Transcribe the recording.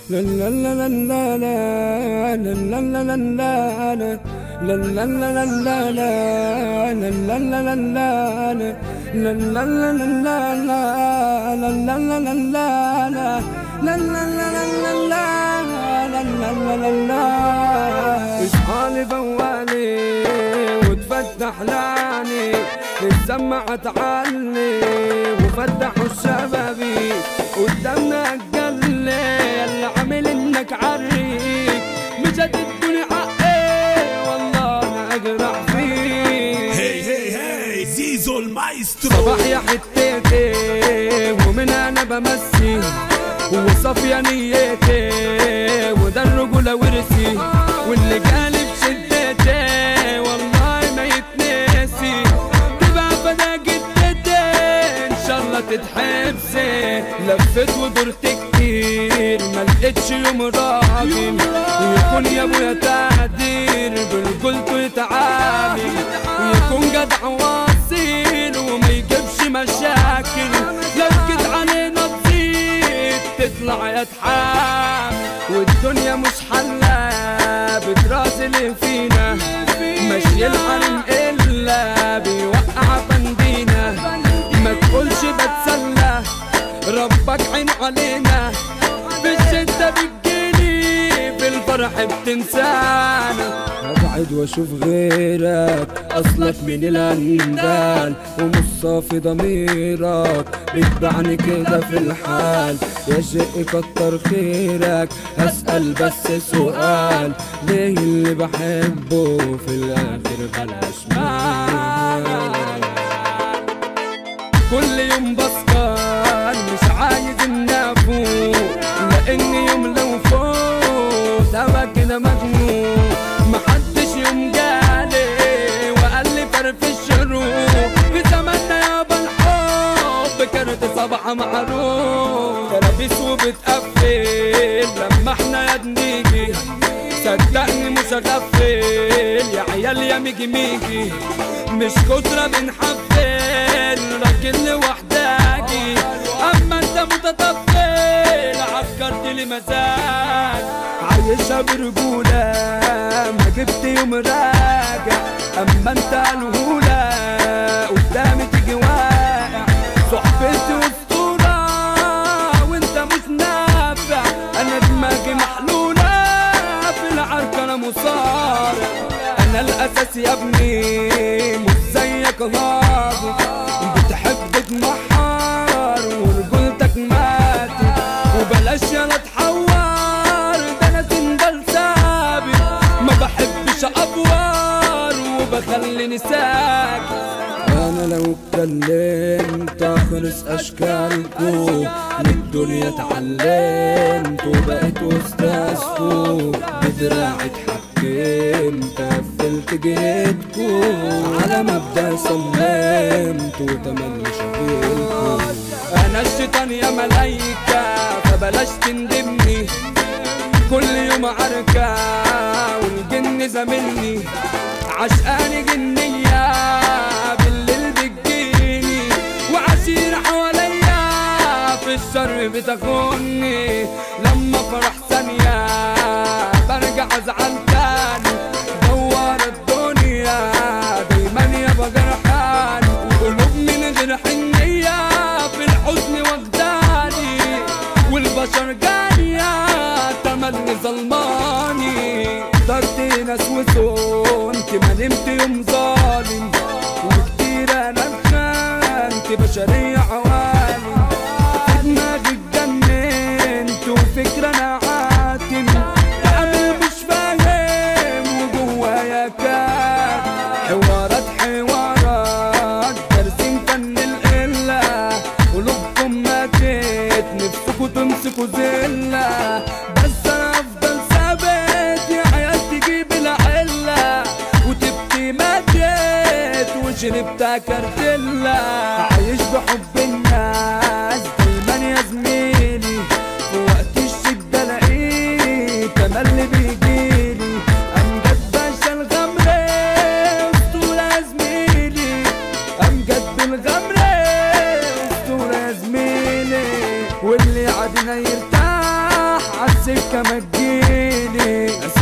لا لا لا لا لا لا لا لا لا لا لا لا لا لا لا لا اصحالي بوالي وتفتح لاني السماعة تعلي وفتحوا الشبابي قدامنا قلي اللي عامل انك عريك مجد الدنيا حقي والله انا اقرع فيك. هي هي هي زيزو المايسترو صباح يا حتتي ومن انا بمسي وصافية نيتي وده الرجولة ورثي واللي جالي بشدتي والله ما يتنسي تبقى فدا جدتي ان شاء الله تتحبسي. لفت ودرت كتير ما لقيتش يوم راجل يكون يا ابويا تقدير برجولته يتعامل يكون جدع واصيل وما يجيبش مشاكل. لو جيت علينا تطلع يتحام والدنيا مش حلة بتراسل فينا ماشي الحرم إلا بيوقع بندينا. ما تقولش بتسلى ربك عين علينا في الشدة بتجيني في الفرح بتنسانا. ابعد واشوف غيرك اصلك من الاندال ومش صافي ضميرك بتبعني كده في الحال. يا شيء كتر خيرك هسأل بس سؤال ليه اللي بحبه في الاخر بلاش مال. كل يوم بسكر مش عايز اني افوق لاني يوم لو فوت ابقى كده مجنون. محدش يوم جالي وقال لي فرفش الروح في زماننا يابا الحب كانت صباحة معروف تلابيس وبتقفل لما احنا يا بنيجي صدقني مش هغفل يا عيال يا ميجي ميجي مش كترة بنحفل راجل لوحداجي اما انت متطفل عكرت لي مزاج عايشها برجولة ما جبت يوم راجع. اما انت الهولة قدامي تيجي واقع صحبتي اسطورة وانت مش نافع. انا دماغي محلولة في العركة انا مصارع انا الاساس يا ابني مش زيك غاضب بتحب تتمحر ورجولتك ماتت وبلاش يلا تحور ده انا سندل ثابت ما بحبش افور وبخليني ساكت. انا لو اتكلمت اخرس اشكالكم للدنيا اتعلمت وبقيت استاذكم بدراعي اتحكمت قفلت جيتكم على مبدأ صممت وتملي شغلكم. انا الشيطان يا ملايكة فبلاش تندمني كل يوم عركة والجن زميلني عشقاني جنية بالليل بتجيني وعشير حواليا في الشر بتاخدني لما فرح ثانية برجع ازعل تاني دوار الدنيا دايما يابا جرحاني وقلوب من غير حنية في الحزن واخداني والبشر جانية تملي ظلماني. اخترت ناس وصونت ما نمت يوم ظالم وكتير انا اتخانت بشرية عوالم في دماغي اتجننت وفكرة انا عاتم بعمل مش فاهم وجوايا كان حوارات دارسين فن القلة قلوبكم ماتت نفسكوا تمسكوا زلة بس انا افضل ثابت يا عيال تجيب العلة وتبكي ماتت وشربتها كارتيلا. عايش بحب الناس دايما يا زميلي في وقت الشدة لقيت انا اللي بيجيلي امجد باشا الغمري اسطورة يا زميلي امجد بالغمري اسطورة يا زميلي واللي عادنا يرتاح السكة ما تجيلي.